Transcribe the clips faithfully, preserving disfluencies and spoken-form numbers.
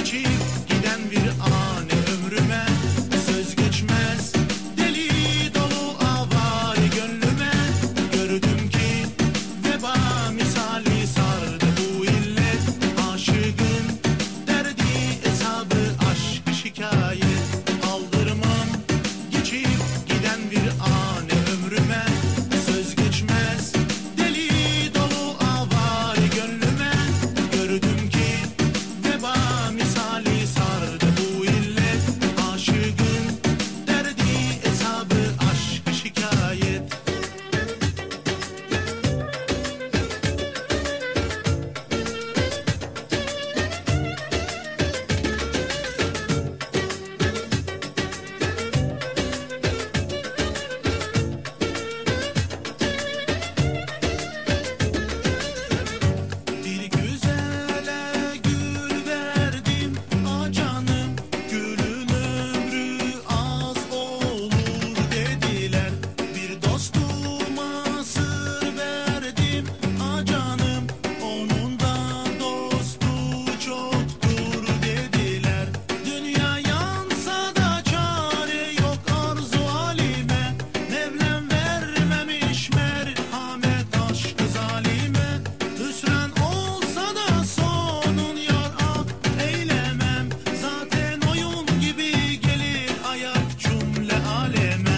geçip giden bir ani ömrüme, söz geçmez deli dolu avari gönlüme. Gördüm ki veba misali sardı bu illet, aşığın derdi hesabı aşk şikayet. Aldırmam geçip giden bir ani ömrüme, söz geçmez deli dolu avari gönlüme. Gördüm ki veba misali sardı bu illet, aşığın derdi hesabı aşk şikayet. Bir güzele gül verdim, ah canım, gülün ömrü az olur dediler. Bir dostuma sır verdim, ah canım, onun da dostu çoktur dediler. Dünya yansa da çare yok arzu halime, Mevlam vermemiş merhamet aşkı zalime. Hüsran olsa da sonun yar ah eylemem, zaten oyun gibi gelir ayak cümle aleme.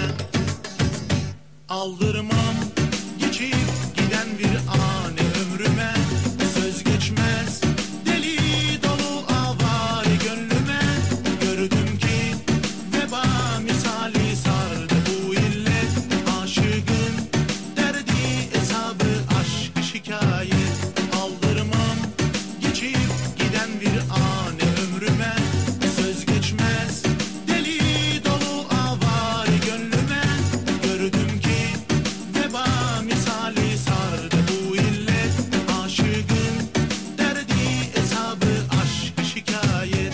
Aldırmam geçip giden bir ani ömrüme, söz geçmez deli dolu avari gönlüme. Gördüm ki veba misali sardı bu illet, aşığın derdi hesabı aşk şikayet. Aldırmam geçip giden bir ani ömrüme, söz geçmez deli dolu avari gönlüme. Gördüm ki veba misali sardı bu illet, aşığın derdi hesabı aşk şikayet.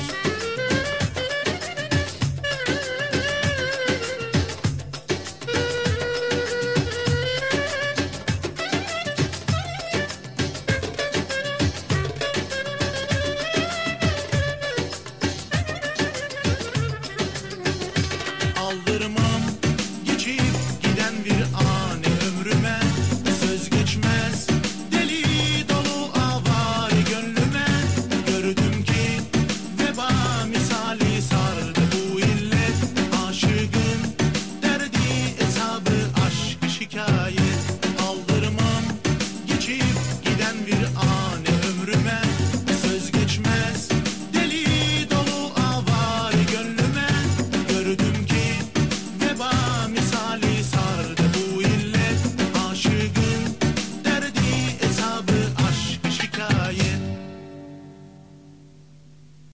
Aldırmam geçip giden bir ani ömrüme, söz geçmez deli dolu avari gönlüme. Gördüm ki veba misali sardı bu illet, aşığın derdi hesabı aşk şikayet.